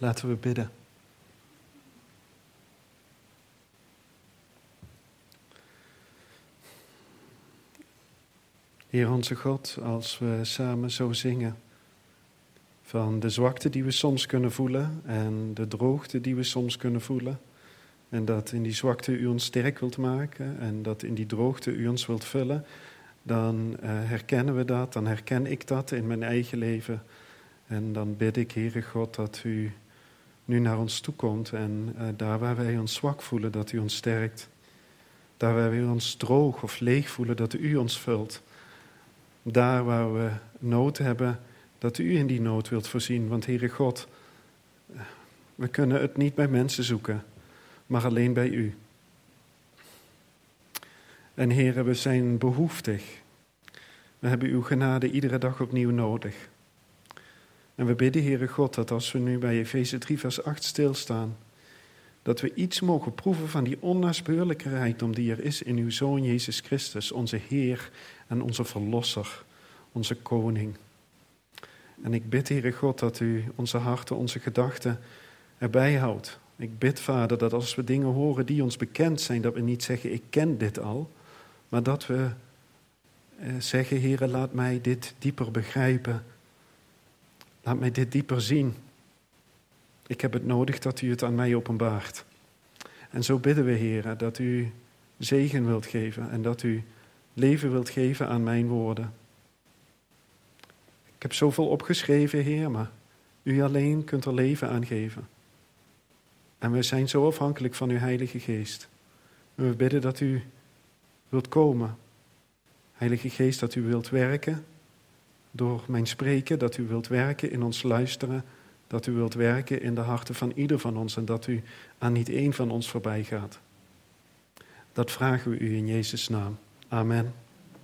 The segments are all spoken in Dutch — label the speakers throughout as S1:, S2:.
S1: Laten we bidden. Heer onze God, als we samen zo zingen van de zwakte die we soms kunnen voelen en de droogte die we soms kunnen voelen, en dat in die zwakte u ons sterk wilt maken en dat in die droogte u ons wilt vullen, dan herkennen we dat, dan herken ik dat in mijn eigen leven. En dan bid ik, Heere God, dat u nu naar ons toe komt en daar waar wij ons zwak voelen, dat u ons sterkt. Daar waar we ons droog of leeg voelen, dat u ons vult. Daar waar we nood hebben, dat u in die nood wilt voorzien. Want Heere God, we kunnen het niet bij mensen zoeken, maar alleen bij u. En Heere, we zijn behoeftig. We hebben uw genade iedere dag opnieuw nodig. En we bidden, Heere God, dat als we nu bij Efeze 3 vers 8 stilstaan, dat we iets mogen proeven van die onnaspeurlijke rijkdom die er is in uw Zoon Jezus Christus, onze Heer en onze Verlosser, onze Koning. En ik bid, Heere God, dat u onze harten, onze gedachten erbij houdt. Ik bid, Vader, dat als we dingen horen die ons bekend zijn, dat we niet zeggen, ik ken dit al, maar dat we zeggen, Heere, laat mij dit dieper begrijpen. Laat mij dit dieper zien. Ik heb het nodig dat u het aan mij openbaart. En zo bidden we, Heere, dat u zegen wilt geven en dat u leven wilt geven aan mijn woorden. Ik heb zoveel opgeschreven, Heer, maar u alleen kunt er leven aan geven. En we zijn zo afhankelijk van uw Heilige Geest. En we bidden dat u wilt komen. Heilige Geest, dat u wilt werken door mijn spreken, dat u wilt werken in ons luisteren, dat u wilt werken in de harten van ieder van ons en dat u aan niet één van ons voorbij gaat. Dat vragen we u in Jezus' naam. Amen.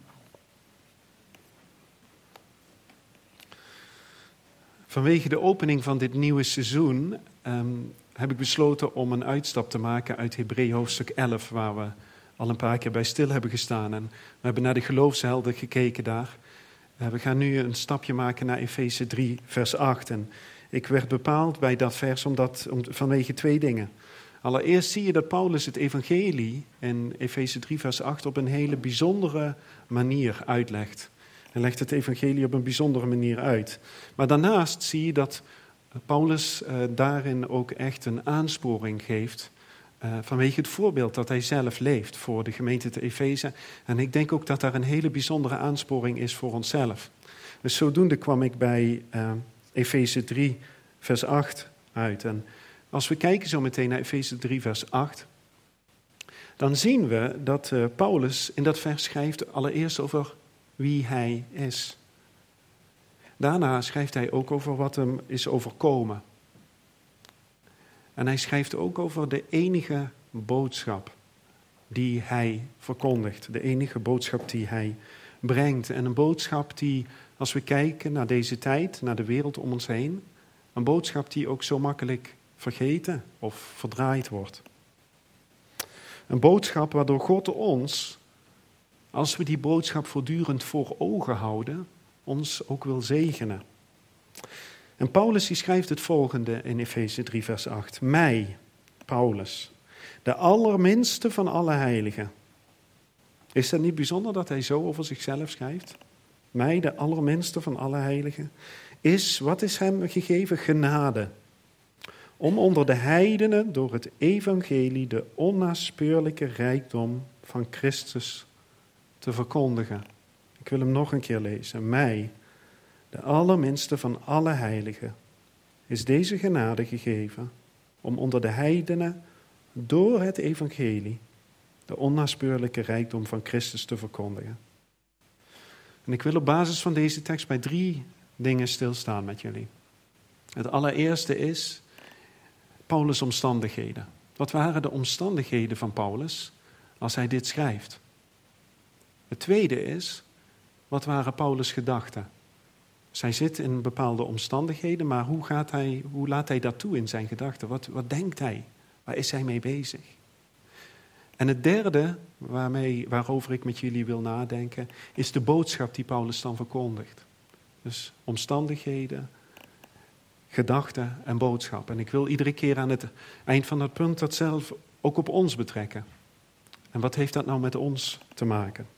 S1: Vanwege de opening van dit nieuwe seizoen heb ik besloten om een uitstap te maken uit Hebreeën hoofdstuk 11, waar we al een paar keer bij stil hebben gestaan. En we hebben naar de geloofshelden gekeken daar. We gaan nu een stapje maken naar Efeze 3, vers 8. En ik werd bepaald bij dat vers vanwege twee dingen. Allereerst zie je dat Paulus het evangelie in Efeze 3, vers 8 op een hele bijzondere manier uitlegt. Hij legt het evangelie op een bijzondere manier uit. Maar daarnaast zie je dat Paulus daarin ook echt een aansporing geeft vanwege het voorbeeld dat hij zelf leeft voor de gemeente te Efeze. En ik denk ook dat daar een hele bijzondere aansporing is voor onszelf. Dus zodoende kwam ik bij Efeze 3, vers 8 uit. En als we kijken zo meteen naar Efeze 3, vers 8, dan zien we dat Paulus in dat vers schrijft allereerst over wie hij is. Daarna schrijft hij ook over wat hem is overkomen. En hij schrijft ook over de enige boodschap die hij verkondigt. De enige boodschap die hij brengt. En een boodschap die, als we kijken naar deze tijd, naar de wereld om ons heen, een boodschap die ook zo makkelijk vergeten of verdraaid wordt. Een boodschap waardoor God ons, als we die boodschap voortdurend voor ogen houden, ons ook wil zegenen. En Paulus die schrijft het volgende in Efeze 3 vers 8. Mij, Paulus, de allerminste van alle heiligen. Is dat niet bijzonder dat hij zo over zichzelf schrijft? Mij, de allerminste van alle heiligen. Wat is hem gegeven? Genade. Om onder de heidenen door het evangelie de onnaspeurlijke rijkdom van Christus te verkondigen. Ik wil hem nog een keer lezen. Mij, de allerminste van alle heiligen, is deze genade gegeven om onder de heidenen door het evangelie de onnaspeurlijke rijkdom van Christus te verkondigen. En ik wil op basis van deze tekst bij 3 dingen stilstaan met jullie. Het allereerste is Paulus' omstandigheden. Wat waren de omstandigheden van Paulus als hij dit schrijft? Het tweede is, wat waren Paulus' gedachten? Zij zit in bepaalde omstandigheden, maar hoe laat hij dat toe in zijn gedachten? Wat denkt hij? Waar is hij mee bezig? En het derde, waarover ik met jullie wil nadenken, is de boodschap die Paulus dan verkondigt. Dus omstandigheden, gedachte en boodschap. En ik wil iedere keer aan het eind van dat punt dat zelf ook op ons betrekken. En wat heeft dat nou met ons te maken?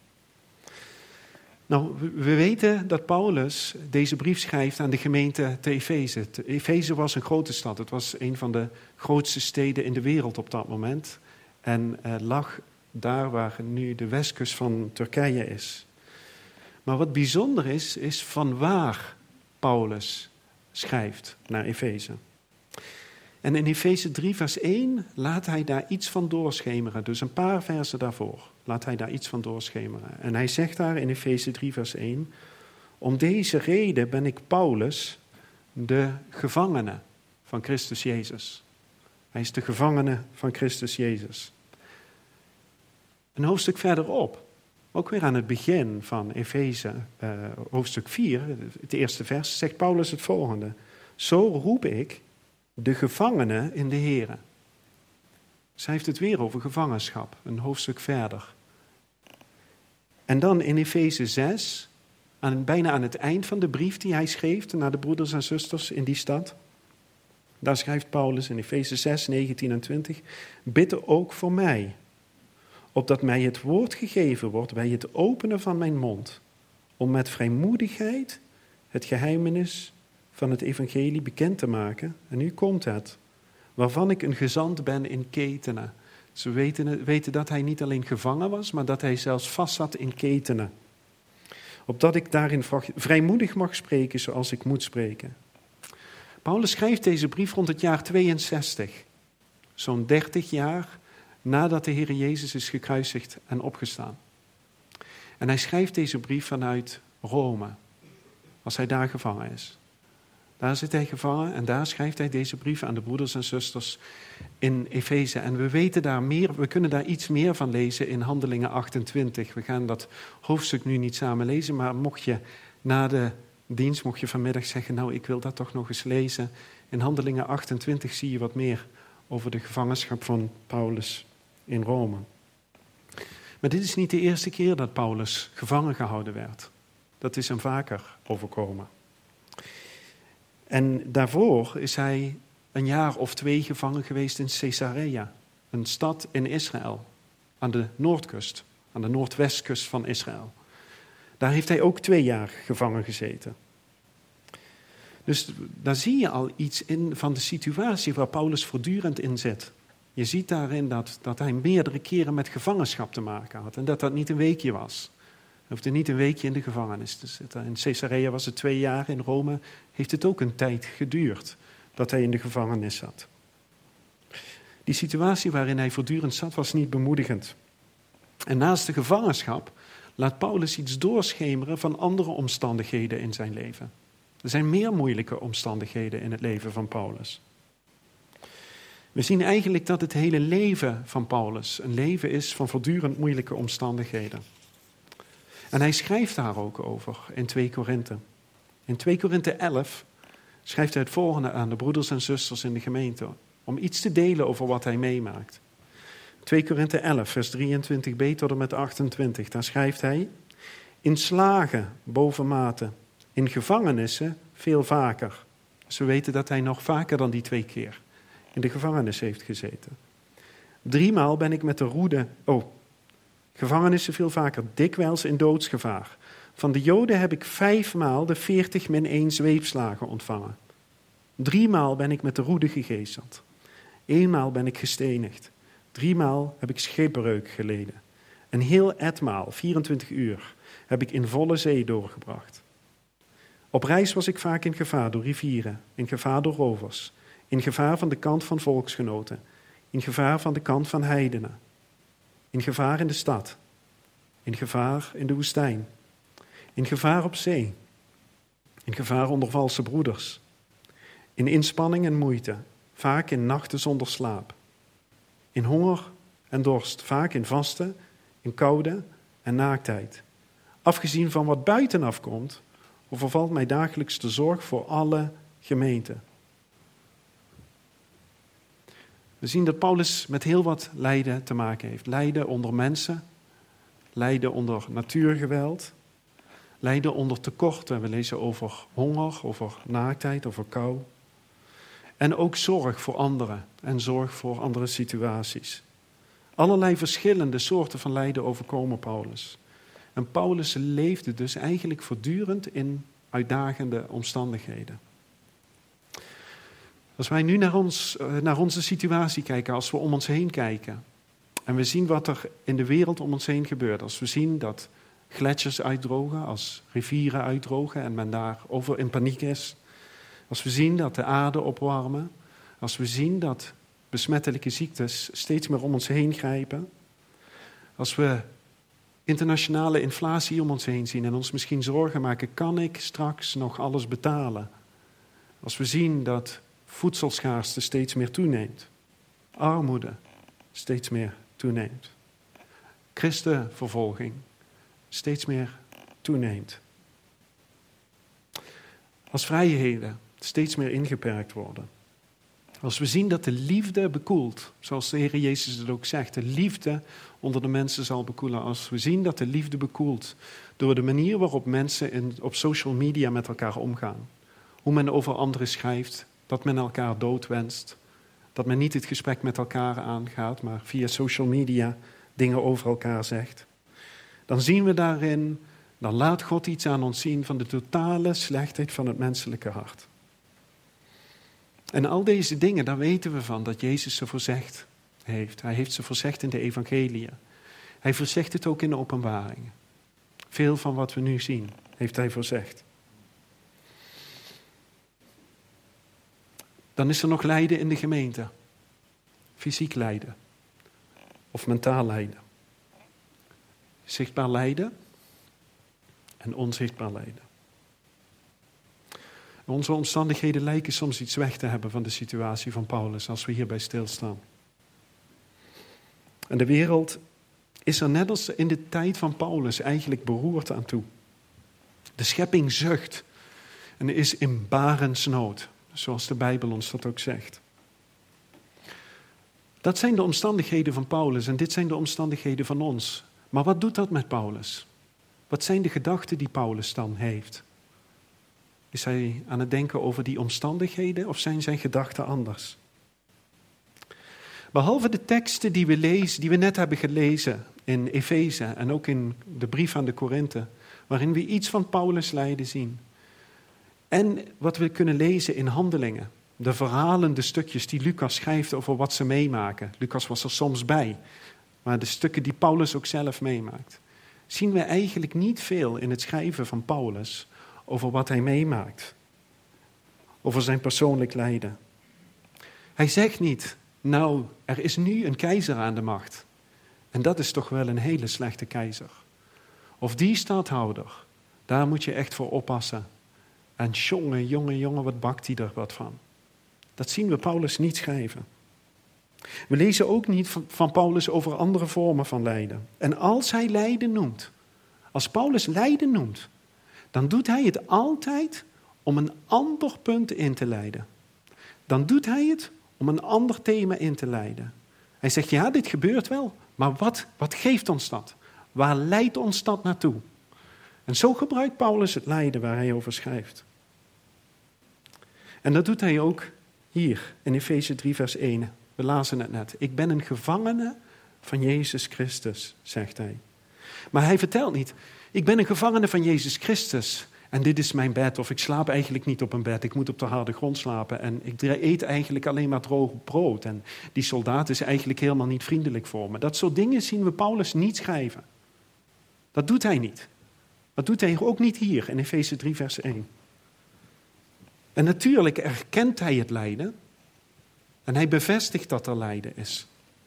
S1: Nou, we weten dat Paulus deze brief schrijft aan de gemeente te Efeze. Efeze was een grote stad. Het was een van de grootste steden in de wereld op dat moment. En lag daar waar nu de westkust van Turkije is. Maar wat bijzonder is van waar Paulus schrijft naar Efeze. En in Efeze 3 vers 1 laat hij daar iets van doorschemeren. Dus een paar versen daarvoor laat hij daar iets van doorschemeren. En hij zegt daar in Efeze 3 vers 1... Om deze reden ben ik Paulus, de gevangene van Christus Jezus. Hij is de gevangene van Christus Jezus. Een hoofdstuk verderop, ook weer aan het begin van Efeze, hoofdstuk 4, het eerste vers, zegt Paulus het volgende. Zo roep ik de gevangenen in de Here. Zij heeft het weer over gevangenschap, een hoofdstuk verder. En dan in Efeze 6, bijna aan het eind van de brief die hij schreef naar de broeders en zusters in die stad. Daar schrijft Paulus in Efeze 6, 19 en 20. Bid ook voor mij, opdat mij het woord gegeven wordt bij het openen van mijn mond, om met vrijmoedigheid het geheimenis van het evangelie bekend te maken. En nu komt het, waarvan ik een gezant ben in ketenen. Ze weten dat hij niet alleen gevangen was, maar dat hij zelfs vast zat in ketenen. Opdat ik daarin vrijmoedig mag spreken zoals ik moet spreken. Paulus schrijft deze brief rond het jaar 62. Zo'n 30 jaar nadat de Heer Jezus is gekruisigd en opgestaan. En hij schrijft deze brief vanuit Rome, als hij daar gevangen is. Daar zit hij gevangen en daar schrijft hij deze brief aan de broeders en zusters in Efeze. En we weten daar meer, we kunnen daar iets meer van lezen in Handelingen 28. We gaan dat hoofdstuk nu niet samen lezen, maar mocht je na de dienst, mocht je vanmiddag zeggen, nou ik wil dat toch nog eens lezen. In Handelingen 28 zie je wat meer over de gevangenschap van Paulus in Rome. Maar dit is niet de eerste keer dat Paulus gevangen gehouden werd. Dat is hem vaker overkomen. En daarvoor is hij een jaar of 2 gevangen geweest in Caesarea, een stad in Israël, aan de noordkust, aan de noordwestkust van Israël. Daar heeft hij ook 2 jaar gevangen gezeten. Dus daar zie je al iets in van de situatie waar Paulus voortdurend in zit. Je ziet daarin dat hij meerdere keren met gevangenschap te maken had en dat dat niet een weekje was. Hij hoefde niet een weekje in de gevangenis te zitten. In Caesarea was het 2 jaar, in Rome heeft het ook een tijd geduurd dat hij in de gevangenis zat. Die situatie waarin hij voortdurend zat was niet bemoedigend. En naast de gevangenschap laat Paulus iets doorschemeren van andere omstandigheden in zijn leven. Er zijn meer moeilijke omstandigheden in het leven van Paulus. We zien eigenlijk dat het hele leven van Paulus een leven is van voortdurend moeilijke omstandigheden. En hij schrijft daar ook over in 2 Korinthe. In 2 Korinthe 11 schrijft hij het volgende aan de broeders en zusters in de gemeente, om iets te delen over wat hij meemaakt. 2 Korinthe 11, vers 23b tot en met 28, daar schrijft hij, in slagen bovenmate, in gevangenissen veel vaker. Dus we weten dat hij nog vaker dan die 2 keer in de gevangenis heeft gezeten. 3 maal ben ik met de roede, gevangenissen veel vaker, dikwijls in doodsgevaar. Van de Joden heb ik 5 maal de 40-1 zweepslagen ontvangen. 3 maal ben ik met de roede gegezeld. 1 maal ben ik gestenigd. 3 maal heb ik schipbreuk geleden. Een heel etmaal, 24 uur, heb ik in volle zee doorgebracht. Op reis was ik vaak in gevaar door rivieren, in gevaar door rovers, in gevaar van de kant van volksgenoten, in gevaar van de kant van heidenen, in gevaar in de stad, in gevaar in de woestijn, in gevaar op zee, in gevaar onder valse broeders, in inspanning en moeite, vaak in nachten zonder slaap, in honger en dorst, vaak in vasten, in koude en naaktheid. Afgezien van wat buitenaf komt, overvalt mij dagelijks de zorg voor alle gemeenten. We zien dat Paulus met heel wat lijden te maken heeft. Lijden onder mensen, lijden onder natuurgeweld, lijden onder tekorten. We lezen over honger, over naaktheid, over kou. En ook zorg voor anderen en zorg voor andere situaties. Allerlei verschillende soorten van lijden overkomen Paulus. En Paulus leefde dus eigenlijk voortdurend in uitdagende omstandigheden. Als wij nu naar onze situatie kijken, als we om ons heen kijken en we zien wat er in de wereld om ons heen gebeurt. Als we zien dat gletsjers uitdrogen, als rivieren uitdrogen en men daarover in paniek is. Als we zien dat de aarde opwarmen. Als we zien dat besmettelijke ziektes steeds meer om ons heen grijpen. Als we internationale inflatie om ons heen zien en ons misschien zorgen maken, kan ik straks nog alles betalen? Als we zien dat voedselschaarste steeds meer toeneemt, armoede steeds meer toeneemt, christenvervolging steeds meer toeneemt. Als vrijheden steeds meer ingeperkt worden. Als we zien dat de liefde bekoelt, zoals de Heer Jezus het ook zegt, de liefde onder de mensen zal bekoelen. Als we zien dat de liefde bekoelt door de manier waarop mensen op social media met elkaar omgaan. Hoe men over anderen schrijft, dat men elkaar dood wenst. Dat men niet het gesprek met elkaar aangaat, maar via social media dingen over elkaar zegt. Dan zien we daarin, dan laat God iets aan ons zien van de totale slechtheid van het menselijke hart. En al deze dingen, daar weten we van dat Jezus ze voorzegd heeft. Hij heeft ze voorzegd in de evangeliën. Hij voorzegt het ook in de openbaringen. Veel van wat we nu zien, heeft hij voorzegd. Dan is er nog lijden in de gemeente. Fysiek lijden. Of mentaal lijden. Zichtbaar lijden en onzichtbaar lijden. Onze omstandigheden lijken soms iets weg te hebben van de situatie van Paulus als we hierbij stilstaan. En de wereld is er net als in de tijd van Paulus eigenlijk beroerd aan toe. De schepping zucht en is in barensnood, zoals de Bijbel ons dat ook zegt. Dat zijn de omstandigheden van Paulus en dit zijn de omstandigheden van ons. Maar wat doet dat met Paulus? Wat zijn de gedachten die Paulus dan heeft? Is hij aan het denken over die omstandigheden of zijn zijn gedachten anders? Behalve de teksten die we net hebben gelezen in Efeze en ook in de brief aan de Korinthe, waarin we iets van Paulus' lijden zien. En wat we kunnen lezen in Handelingen, de verhalende stukjes die Lucas schrijft over wat ze meemaken. Lucas was er soms bij, maar de stukken die Paulus ook zelf meemaakt. Zien we eigenlijk niet veel in het schrijven van Paulus over wat hij meemaakt. Over zijn persoonlijk lijden. Hij zegt niet, nou, er is nu een keizer aan de macht. En dat is toch wel een hele slechte keizer. Of die stadhouder, daar moet je echt voor oppassen. En jongen, wat bakt hij er wat van? Dat zien we Paulus niet schrijven. We lezen ook niet van Paulus over andere vormen van lijden. En als hij lijden noemt, als Paulus lijden noemt, dan doet hij het altijd om een ander punt in te leiden. Dan doet hij het om een ander thema in te leiden. Hij zegt, ja, dit gebeurt wel, maar wat geeft ons dat? Waar leidt ons dat naartoe? En zo gebruikt Paulus het lijden waar hij over schrijft. En dat doet hij ook hier in Efeze 3 vers 1. We lazen het net. Ik ben een gevangene van Jezus Christus, zegt hij. Maar hij vertelt niet, ik ben een gevangene van Jezus Christus en dit is mijn bed. Of ik slaap eigenlijk niet op een bed, ik moet op de harde grond slapen. En ik eet eigenlijk alleen maar droog brood. En die soldaat is eigenlijk helemaal niet vriendelijk voor me. Dat soort dingen zien we Paulus niet schrijven. Dat doet hij niet. Dat doet hij ook niet hier in Efeze 3 vers 1. En natuurlijk erkent hij het lijden. En hij bevestigt dat er lijden is.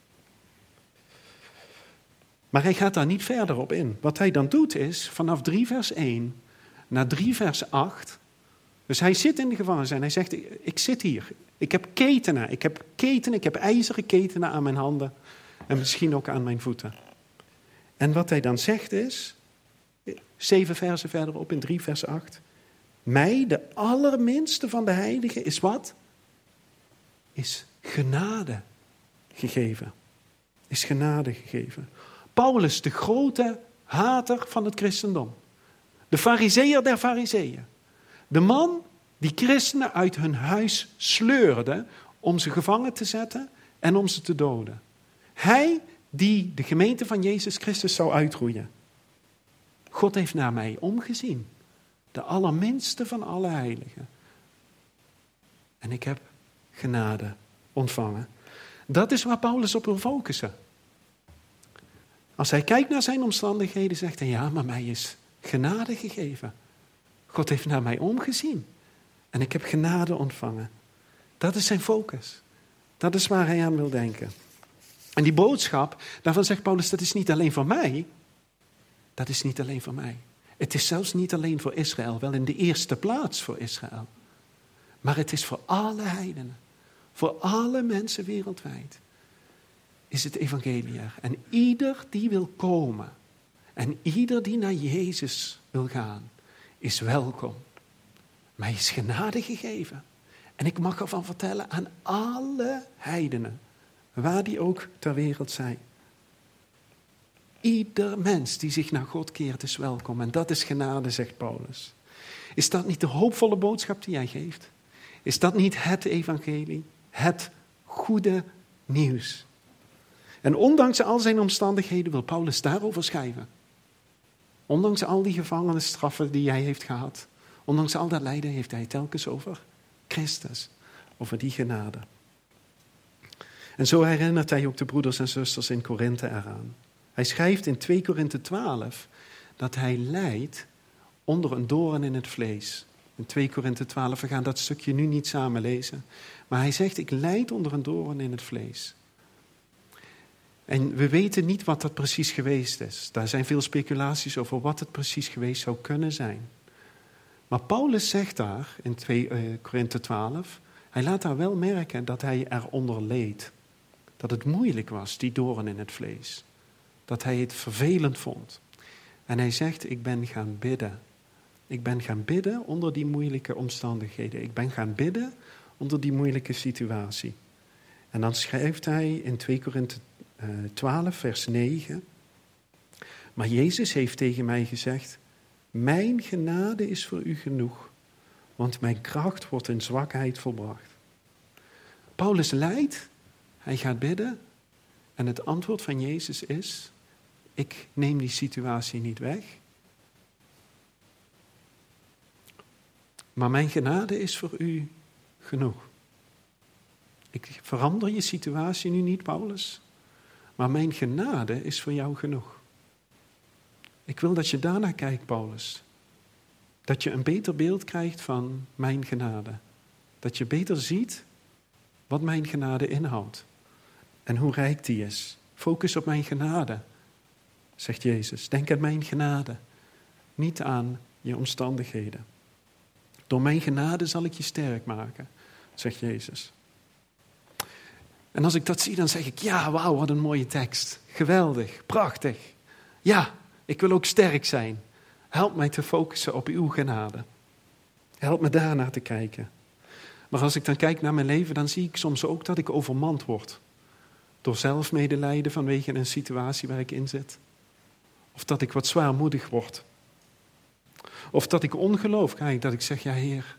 S1: Maar hij gaat daar niet verder op in. Wat hij dan doet is, vanaf 3 vers 1 naar 3 vers 8. Dus hij zit in de gevangenis en hij zegt, ik zit hier. Ik heb ketenen. Ik heb ijzeren ketenen aan mijn handen. En misschien ook aan mijn voeten. En wat hij dan zegt is, 7 versen verderop in 3 vers 8. Mij, de allerminste van de heiligen, is wat? Is genade gegeven. Is genade gegeven. Paulus, de grote hater van het christendom. De farizeeër der farizeeën. De man Die christenen uit hun huis sleurde om ze gevangen te zetten en om ze te doden. Hij die de gemeente van Jezus Christus zou uitroeien. God heeft naar mij omgezien. De allerminste van alle heiligen. En ik heb genade ontvangen. Dat is waar Paulus op wil focussen. Als hij kijkt naar zijn omstandigheden, zegt hij, ja, maar mij is genade gegeven. God heeft naar mij omgezien. En ik heb genade ontvangen. Dat is zijn focus. Dat is waar hij aan wil denken. En die boodschap, daarvan zegt Paulus, dat is niet alleen voor mij. Dat is niet alleen voor mij. Het is zelfs niet alleen voor Israël, wel in de eerste plaats voor Israël. Maar het is voor alle heidenen. Voor alle mensen wereldwijd. Is het evangelie er. En ieder die wil komen. En ieder die naar Jezus wil gaan. Is welkom. Mij is genade gegeven. En ik mag ervan vertellen aan alle heidenen. Waar die ook ter wereld zijn. Ieder mens die zich naar God keert is welkom. En dat is genade, zegt Paulus. Is dat niet de hoopvolle boodschap die hij geeft? Is dat niet het evangelie? Het goede nieuws. En ondanks al zijn omstandigheden wil Paulus daarover schrijven. Ondanks al die gevangenisstraffen die hij heeft gehad. Ondanks al dat lijden heeft hij telkens over Christus. Over die genade. En zo herinnert hij ook de broeders en zusters in Korinthe eraan. Hij schrijft in 2 Korinthe 12 dat hij lijdt onder een doorn in het vlees. In 2 Korinthe 12, we gaan dat stukje nu niet samen lezen. Maar hij zegt, ik lijd onder een doorn in het vlees. En we weten niet wat dat precies geweest is. Daar zijn veel speculaties over wat het precies geweest zou kunnen zijn. Maar Paulus zegt daar in 2 Korinthe 12, hij laat daar wel merken dat hij eronder leed. Dat het moeilijk was, die doorn in het vlees. Dat hij het vervelend vond. En hij zegt, ik ben gaan bidden. Ik ben gaan bidden onder die moeilijke omstandigheden. Ik ben gaan bidden onder die moeilijke situatie. En dan schrijft hij in 2 Korinthe 12, vers 9. Maar Jezus heeft tegen mij gezegd, mijn genade is voor u genoeg, want mijn kracht wordt in zwakheid volbracht. Paulus lijdt, hij gaat bidden en het antwoord van Jezus is, ik neem die situatie niet weg. Maar mijn genade is voor u genoeg. Ik verander je situatie nu niet, Paulus. Maar mijn genade is voor jou genoeg. Ik wil dat je daarnaar kijkt, Paulus. Dat je een beter beeld krijgt van mijn genade. Dat je beter ziet wat mijn genade inhoudt. En hoe rijk die is. Focus op mijn genade, zegt Jezus. Denk aan mijn genade. Niet aan je omstandigheden. Door mijn genade zal ik je sterk maken, zegt Jezus. En als ik dat zie, dan zeg ik, ja, wauw, wat een mooie tekst. Geweldig, prachtig. Ja, ik wil ook sterk zijn. Help mij te focussen op uw genade. Help me daarnaar te kijken. Maar als ik dan kijk naar mijn leven, dan zie ik soms ook dat ik overmand word. Door zelfmedelijden vanwege een situatie waar ik in zit. Of dat ik wat zwaarmoedig word. Of dat ik ongeloof krijg, dat ik zeg, ja Heer,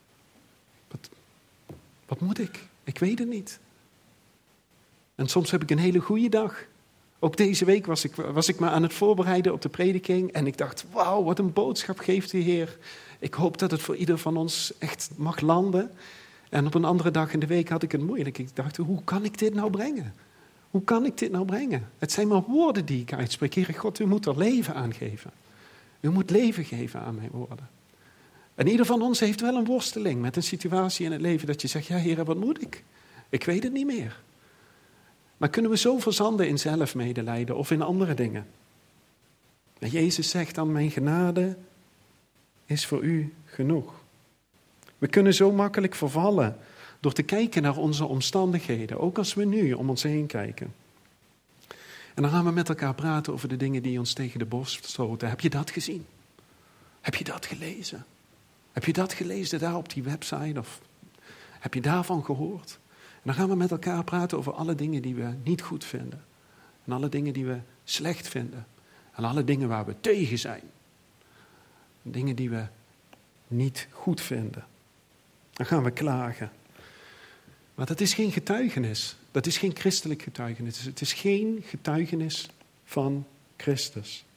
S1: wat moet ik? Ik weet het niet. En soms heb ik een hele goede dag. Ook deze week was ik me aan het voorbereiden op de prediking en ik dacht, wauw, wat een boodschap geeft de Heer. Ik hoop dat het voor ieder van ons echt mag landen. En op een andere dag in de week had ik het moeilijk. Ik dacht, hoe kan ik dit nou brengen? Hoe kan ik dit nou brengen? Het zijn maar woorden die ik uitspreek. Heer God, u moet er leven aan geven. U moet leven geven aan mijn woorden. En ieder van ons heeft wel een worsteling met een situatie in het leven dat je zegt, ja Heer, wat moet ik? Ik weet het niet meer. Maar kunnen we zo verzanden in zelfmedelijden of in andere dingen? En Jezus zegt dan, mijn genade is voor u genoeg. We kunnen zo makkelijk vervallen door te kijken naar onze omstandigheden, ook als we nu om ons heen kijken. En dan gaan we met elkaar praten over de dingen die ons tegen de borst stoten. Heb je dat gezien? Heb je dat gelezen? Heb je dat gelezen daar op die website? Of heb je daarvan gehoord? En dan gaan we met elkaar praten over alle dingen die we niet goed vinden. En alle dingen die we slecht vinden. En alle dingen waar we tegen zijn. Dingen die we niet goed vinden. Dan gaan we klagen. Maar dat is geen getuigenis. Dat is geen christelijk getuigenis. Het is geen getuigenis van Christus.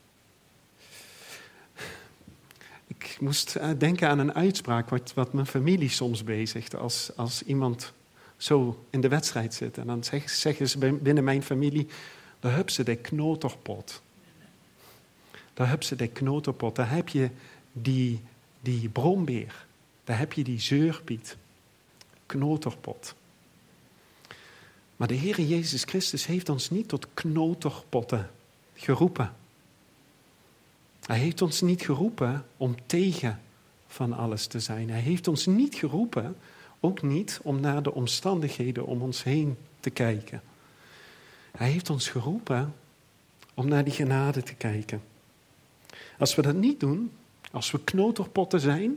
S1: Ik moest denken aan een uitspraak wat mijn familie soms bezigt. Als iemand zo in de wedstrijd zit. En dan zeggen ze binnen mijn familie, daar heb ze de knoterpot. Daar heb je de knoterpot. Daar heb je die brombeer. Daar heb je die zeurpiet. Knoterpot. Maar de Heer Jezus Christus heeft ons niet tot knoterpotten geroepen. Hij heeft ons niet geroepen om tegen van alles te zijn. Hij heeft ons niet geroepen, ook niet om naar de omstandigheden om ons heen te kijken. Hij heeft ons geroepen om naar die genade te kijken. Als we dat niet doen, als we knoterpotten zijn,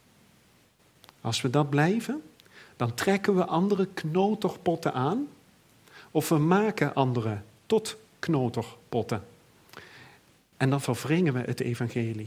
S1: als we dat blijven, dan trekken we andere knoterpotten aan of we maken anderen tot knoterpotten. En dan verwringen we het evangelie.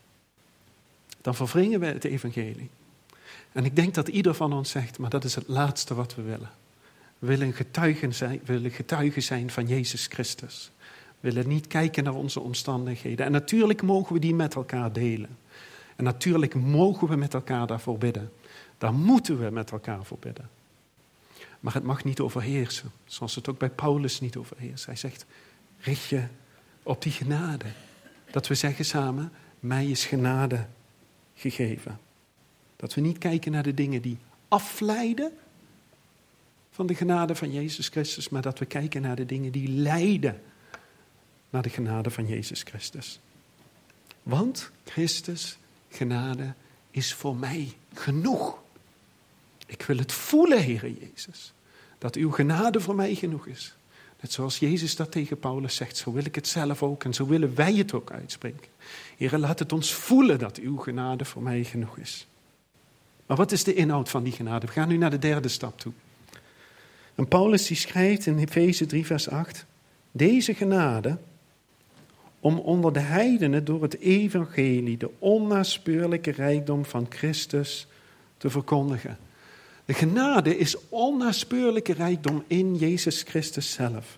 S1: Dan verwringen we het evangelie. En ik denk dat ieder van ons zegt, maar dat is het laatste wat we willen. We willen getuigen zijn van Jezus Christus. We willen niet kijken naar onze omstandigheden. En natuurlijk mogen we die met elkaar delen. En natuurlijk mogen we met elkaar daarvoor bidden. Daar moeten we met elkaar voor bidden. Maar het mag niet overheersen. Zoals het ook bij Paulus niet overheerst. Hij zegt, richt je op die genade. Dat we zeggen samen, mij is genade gegeven. Dat we niet kijken naar de dingen die afleiden van de genade van Jezus Christus, maar dat we kijken naar de dingen die leiden naar de genade van Jezus Christus. Want Christus genade is voor mij genoeg. Ik wil het voelen, Heere Jezus, dat uw genade voor mij genoeg is. Net zoals Jezus dat tegen Paulus zegt, zo wil ik het zelf ook en zo willen wij het ook uitspreken. Heere, laat het ons voelen dat uw genade voor mij genoeg is. Maar wat is de inhoud van die genade? We gaan nu naar de derde stap toe. En Paulus die schrijft in Efeze 3 vers 8, deze genade om onder de heidenen door het evangelie de onnaspeurlijke rijkdom van Christus te verkondigen. De genade is onnaspeurlijke rijkdom in Jezus Christus zelf.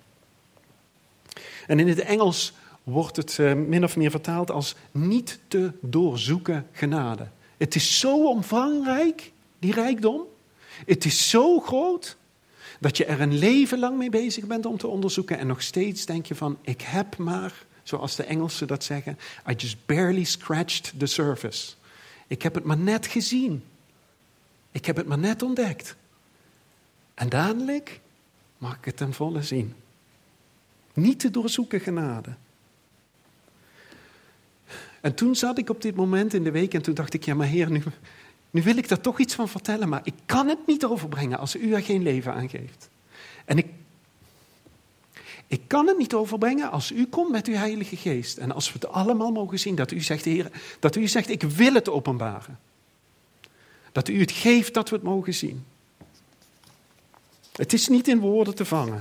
S1: En in het Engels wordt het min of meer vertaald als niet te doorzoeken genade. Het is zo omvangrijk, die rijkdom. Het is zo groot dat je er een leven lang mee bezig bent om te onderzoeken. En nog steeds denk je van, ik heb maar, zoals de Engelsen dat zeggen, I just barely scratched the surface. Ik heb het maar net gezien. Ik heb het maar net ontdekt. En dadelijk mag ik het ten volle zien. Niet te doorzoeken genade. En toen zat ik op dit moment in de week en toen dacht ik, ja maar Heer, nu wil ik daar toch iets van vertellen, maar ik kan het niet overbrengen als u er geen leven aan geeft. En ik kan het niet overbrengen als u komt met uw Heilige Geest. En als we het allemaal mogen zien, dat u zegt, Heer, dat u zegt, ik wil het openbaren. Dat u het geeft dat we het mogen zien. Het is niet in woorden te vangen.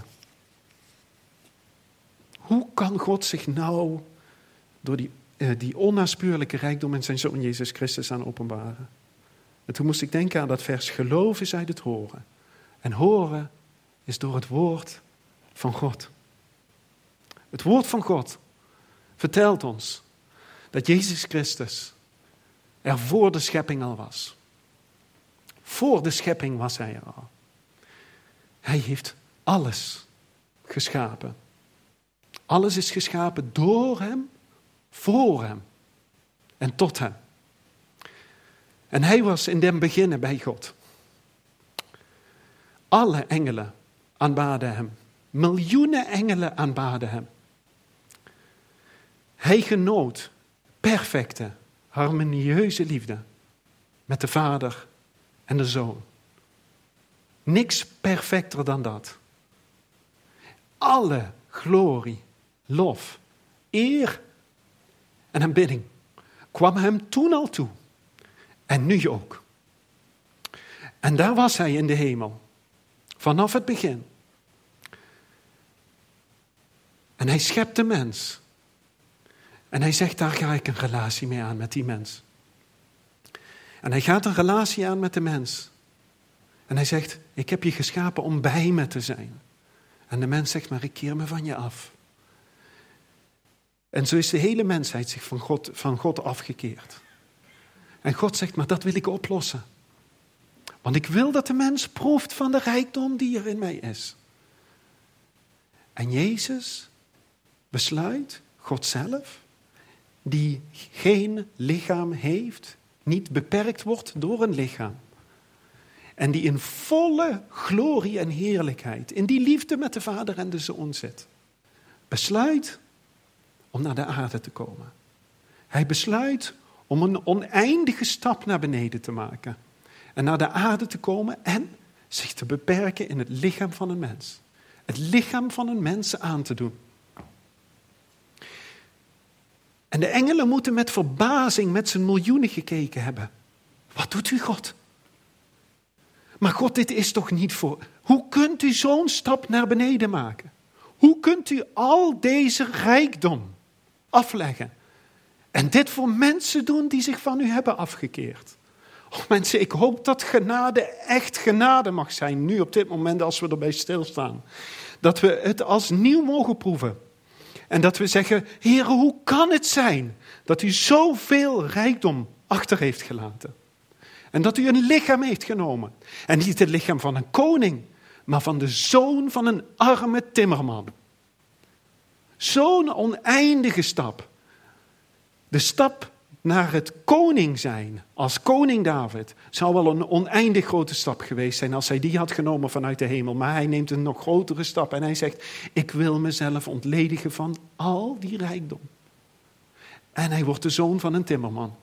S1: Hoe kan God zich nou door die onnaspeurlijke rijkdom in zijn Zoon Jezus Christus aan openbaren? En toen moest ik denken aan dat vers, geloof is uit het horen. En horen is door het woord van God. Het woord van God vertelt ons dat Jezus Christus er voor de schepping al was. Voor de schepping was hij er al. Hij heeft alles geschapen. Alles is geschapen door hem, voor hem en tot hem. En hij was in den beginnen bij God. Alle engelen aanbaden hem. Miljoenen engelen aanbaden hem. Hij genoot perfecte, harmonieuze liefde met de Vader en de Zoon. Niks perfecter dan dat. Alle glorie, lof, eer en aanbidding kwam hem toen al toe. En nu ook. En daar was hij in de hemel. Vanaf het begin. En hij schept de mens. En hij zegt, daar ga ik een relatie mee aan met die mens. En hij gaat een relatie aan met de mens. En hij zegt, ik heb je geschapen om bij me te zijn. En de mens zegt, maar ik keer me van je af. En zo is de hele mensheid zich van God afgekeerd. En God zegt, maar dat wil ik oplossen. Want ik wil dat de mens proeft van de rijkdom die er in mij is. En Jezus besluit, God zelf, die geen lichaam heeft, niet beperkt wordt door een lichaam. En die in volle glorie en heerlijkheid, in die liefde met de Vader en de Zoon zit. Besluit om naar de aarde te komen. Hij besluit om een oneindige stap naar beneden te maken. En naar de aarde te komen en zich te beperken in het lichaam van een mens. Het lichaam van een mens aan te doen. En de engelen moeten met verbazing met zijn miljoenen gekeken hebben. Wat doet u, God? Maar God, dit is toch niet voor... Hoe kunt u zo'n stap naar beneden maken? Hoe kunt u al deze rijkdom afleggen? En dit voor mensen doen die zich van u hebben afgekeerd. Oh mensen, ik hoop dat genade echt genade mag zijn. Nu op dit moment als we erbij stilstaan. Dat we het als nieuw mogen proeven. En dat we zeggen, Heere, hoe kan het zijn dat u zoveel rijkdom achter heeft gelaten? En dat u een lichaam heeft genomen. En niet het lichaam van een koning, maar van de zoon van een arme timmerman. Zo'n oneindige stap. De stap naar het koning zijn, als koning David, zou wel een oneindig grote stap geweest zijn als hij die had genomen vanuit de hemel. Maar hij neemt een nog grotere stap en hij zegt, ik wil mezelf ontledigen van al die rijkdom. En hij wordt de zoon van een timmerman.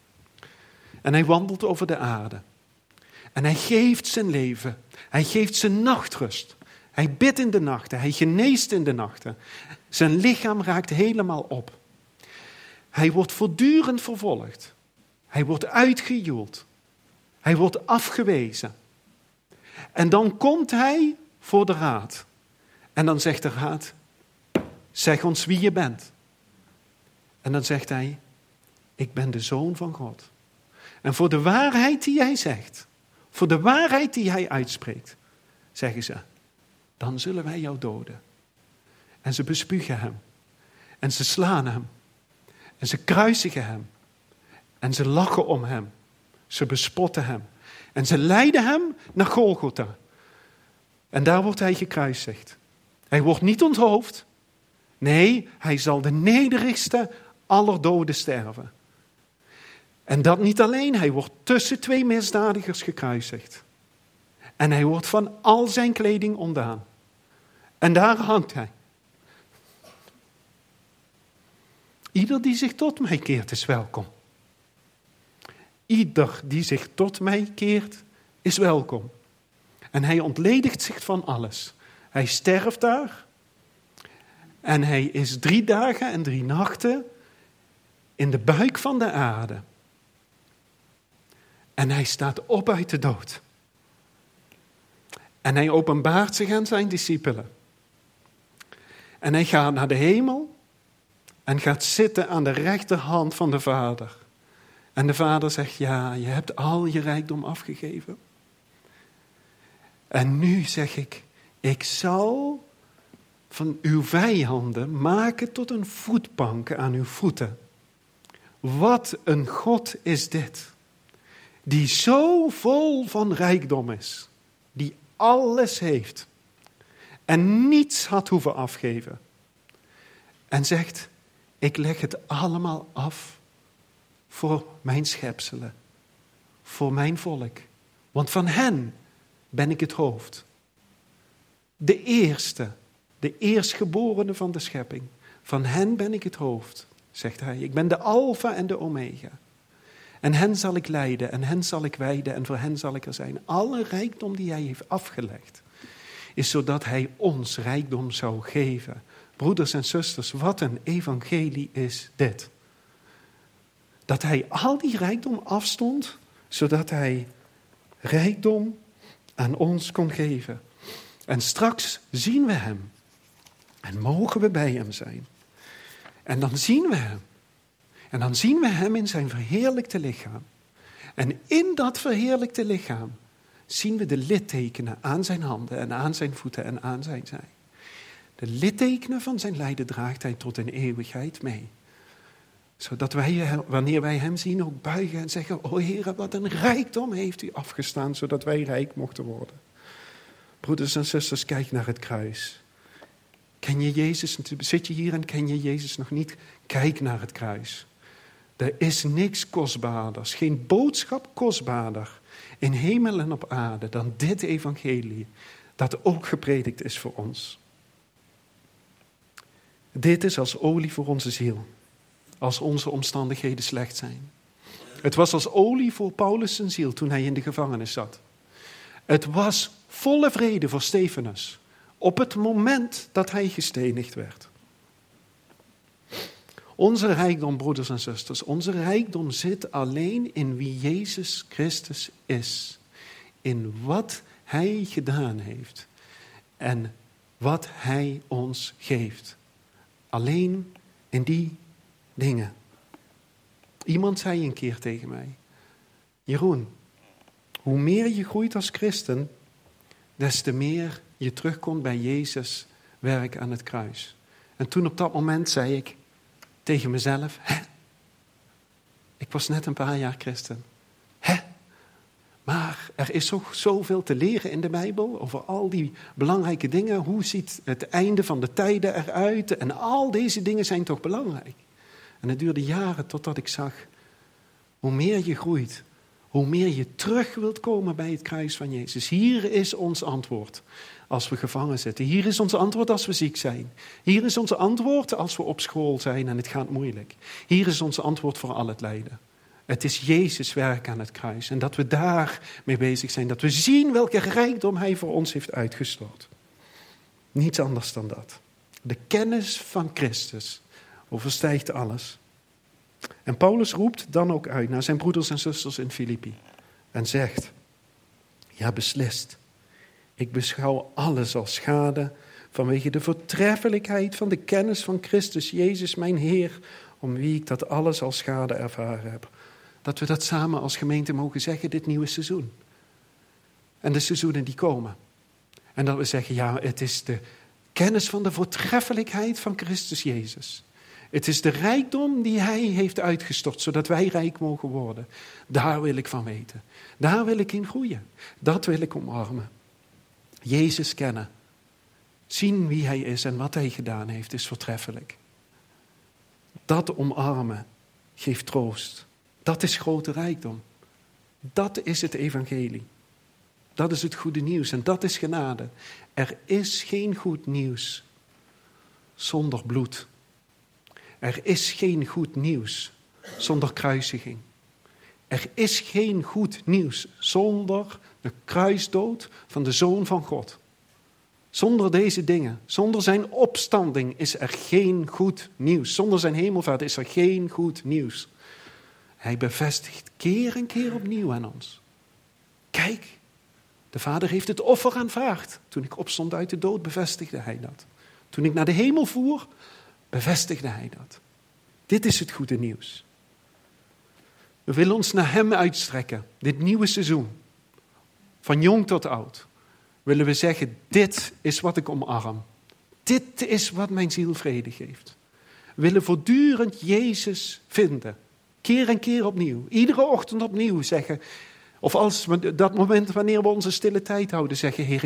S1: En hij wandelt over de aarde. En hij geeft zijn leven. Hij geeft zijn nachtrust. Hij bidt in de nachten. Hij geneest in de nachten. Zijn lichaam raakt helemaal op. Hij wordt voortdurend vervolgd. Hij wordt uitgejoeld. Hij wordt afgewezen. En dan komt hij voor de raad. En dan zegt de raad, zeg ons wie je bent. En dan zegt hij, ik ben de Zoon van God. En voor de waarheid die hij zegt, voor de waarheid die hij uitspreekt, zeggen ze, dan zullen wij jou doden. En ze bespugen hem. En ze slaan hem. En ze kruisigen hem. En ze lachen om hem. Ze bespotten hem. En ze leiden hem naar Golgotha. En daar wordt hij gekruisigd. Hij wordt niet onthoofd. Nee, hij zal de nederigste aller doden sterven. En dat niet alleen, hij wordt tussen twee misdadigers gekruisigd. En hij wordt van al zijn kleding ontdaan. En daar hangt hij. Ieder die zich tot mij keert is welkom. Ieder die zich tot mij keert is welkom. En hij ontledigt zich van alles. Hij sterft daar. En hij is 3 dagen en 3 nachten in de buik van de aarde. En hij staat op uit de dood. En hij openbaart zich aan zijn discipelen. En hij gaat naar de hemel en gaat zitten aan de rechterhand van de Vader. En de Vader zegt, ja, je hebt al je rijkdom afgegeven. En nu zeg ik zal van uw vijanden maken tot een voetbank aan uw voeten. Wat een God is dit, die zo vol van rijkdom is, die alles heeft en niets had hoeven afgeven. En zegt, ik leg het allemaal af voor mijn schepselen, voor mijn volk. Want van hen ben ik het hoofd. De eerstgeborene van de schepping. Van hen ben ik het hoofd, zegt hij. Ik ben de Alfa en de Omega. En hen zal ik leiden en hen zal ik wijden en voor hen zal ik er zijn. Alle rijkdom die hij heeft afgelegd, is zodat hij ons rijkdom zou geven. Broeders en zusters, wat een evangelie is dit. Dat hij al die rijkdom afstond, zodat hij rijkdom aan ons kon geven. En straks zien we hem. En mogen we bij hem zijn. En dan zien we hem. En dan zien we hem in zijn verheerlijkte lichaam. En in dat verheerlijkte lichaam zien we de littekenen aan zijn handen en aan zijn voeten en aan zijn zij. De littekenen van zijn lijden draagt hij tot in eeuwigheid mee. Zodat wij, wanneer wij hem zien, ook buigen en zeggen, o Heere, wat een rijkdom heeft u afgestaan, zodat wij rijk mochten worden. Broeders en zusters, kijk naar het kruis. Ken je Jezus? Zit je hier en ken je Jezus nog niet? Kijk naar het kruis. Er is niks kostbaarders, geen boodschap kostbaarder in hemel en op aarde dan dit evangelie, dat ook gepredikt is voor ons. Dit is als olie voor onze ziel, als onze omstandigheden slecht zijn. Het was als olie voor Paulus' zijn ziel toen hij in de gevangenis zat. Het was volle vrede voor Stefanus op het moment dat hij gestenigd werd. Onze rijkdom, broeders en zusters, onze rijkdom zit alleen in wie Jezus Christus is. In wat hij gedaan heeft en wat hij ons geeft. Alleen in die dingen. Iemand zei een keer tegen mij, Jeroen, hoe meer je groeit als christen, des te meer je terugkomt bij Jezus' werk aan het kruis. En toen op dat moment zei ik tegen mezelf, ik was net een paar jaar christen. Maar er is toch zoveel te leren in de Bijbel over al die belangrijke dingen. Hoe ziet het einde van de tijden eruit? En al deze dingen zijn toch belangrijk. En het duurde jaren totdat ik zag, hoe meer je groeit, hoe meer je terug wilt komen bij het kruis van Jezus. Hier is ons antwoord als we gevangen zitten. Hier is ons antwoord als we ziek zijn. Hier is ons antwoord als we op school zijn en het gaat moeilijk. Hier is ons antwoord voor al het lijden. Het is Jezus' werk aan het kruis. En dat we daar mee bezig zijn. Dat we zien welke rijkdom hij voor ons heeft uitgestort. Niets anders dan dat. De kennis van Christus overstijgt alles. En Paulus roept dan ook uit naar zijn broeders en zusters in Filippi. En zegt, ja beslist. Ik beschouw alles als schade vanwege de voortreffelijkheid van de kennis van Christus Jezus mijn Heer. Om wie ik dat alles als schade ervaren heb. Dat we dat samen als gemeente mogen zeggen, dit nieuwe seizoen. En de seizoenen die komen. En dat we zeggen, ja, het is de kennis van de voortreffelijkheid van Christus Jezus. Het is de rijkdom die hij heeft uitgestort, zodat wij rijk mogen worden. Daar wil ik van weten. Daar wil ik in groeien. Dat wil ik omarmen. Jezus kennen. Zien wie hij is en wat hij gedaan heeft, is voortreffelijk. Dat omarmen geeft troost. Dat is grote rijkdom. Dat is het evangelie. Dat is het goede nieuws en dat is genade. Er is geen goed nieuws zonder bloed. Er is geen goed nieuws zonder kruisiging. Er is geen goed nieuws zonder de kruisdood van de Zoon van God. Zonder deze dingen, zonder zijn opstanding is er geen goed nieuws. Zonder zijn hemelvaart is er geen goed nieuws. Hij bevestigt keer en keer opnieuw aan ons. Kijk, de Vader heeft het offer aanvaard. Toen ik opstond uit de dood, bevestigde hij dat. Toen ik naar de hemel voer, bevestigde hij dat. Dit is het goede nieuws. We willen ons naar hem uitstrekken, dit nieuwe seizoen. Van jong tot oud. Willen we zeggen, dit is wat ik omarm. Dit is wat mijn ziel vrede geeft. We willen voortdurend Jezus vinden. Keer en keer opnieuw. Iedere ochtend opnieuw zeggen. Of als we dat moment wanneer we onze stille tijd houden zeggen. Heere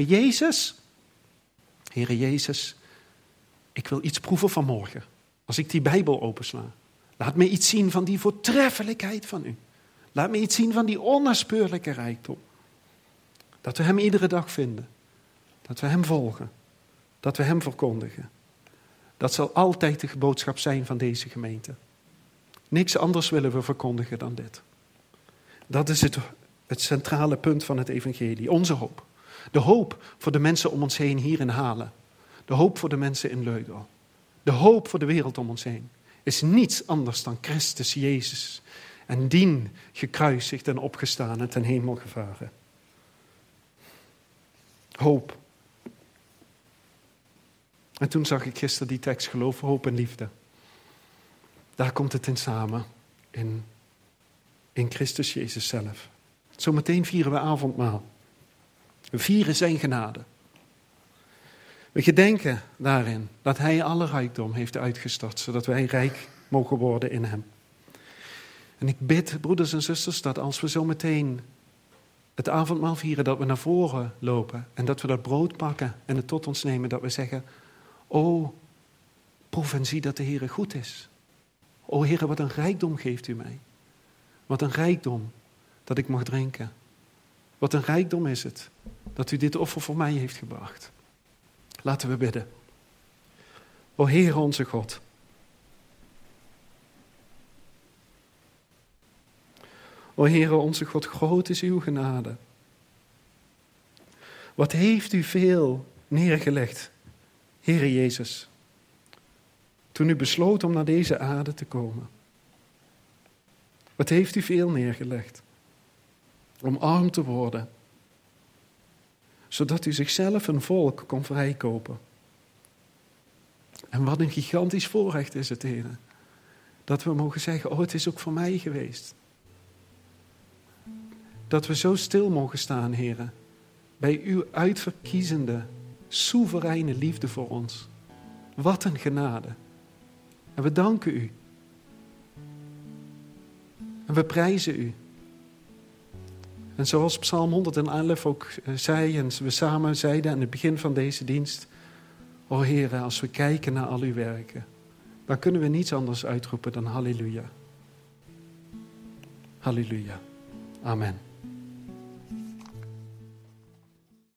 S1: Jezus, ik wil iets proeven van morgen. Als ik die Bijbel opensla. Laat me iets zien van die voortreffelijkheid van u. Laat me iets zien van die onnaspeurlijke rijkdom. Dat we hem iedere dag vinden. Dat we hem volgen. Dat we hem verkondigen. Dat zal altijd de boodschap zijn van deze gemeente. Niks anders willen we verkondigen dan dit. Dat is het centrale punt van het evangelie. Onze hoop. De hoop voor de mensen om ons heen hier in Halen. De hoop voor de mensen in Leudal. De hoop voor de wereld om ons heen. Is niets anders dan Christus Jezus. En dien gekruisigd en opgestaan en ten hemel gevaren. Hoop. En toen zag ik gisteren die tekst geloof, hoop en liefde. Daar komt het in samen. In Christus Jezus zelf. Zometeen vieren we avondmaal. We vieren zijn genade. We gedenken daarin dat hij alle rijkdom heeft uitgestort, zodat wij rijk mogen worden in hem. En ik bid, broeders en zusters, dat als we zo meteen het avondmaal vieren, dat we naar voren lopen en dat we dat brood pakken en het tot ons nemen, dat we zeggen, o, proef en zie dat de Heere goed is. O Heere, wat een rijkdom geeft u mij. Wat een rijkdom dat ik mag drinken. Wat een rijkdom is het dat u dit offer voor mij heeft gebracht. Laten we bidden. O Heere onze God. O Heere onze God, groot is uw genade. Wat heeft u veel neergelegd, Heere Jezus, toen u besloot om naar deze aarde te komen. Wat heeft u veel neergelegd om arm te worden, zodat u zichzelf een volk kon vrijkopen. En wat een gigantisch voorrecht is het, Heere, dat we mogen zeggen, oh, het is ook voor mij geweest. Dat we zo stil mogen staan, Heere, bij uw uitverkiezende, soevereine liefde voor ons. Wat een genade. En we danken u. En we prijzen u. En zoals Psalm 111 ook zei, en we samen zeiden aan het begin van deze dienst, o Heere, als we kijken naar al uw werken, dan kunnen we niets anders uitroepen dan halleluja. Halleluja. Amen.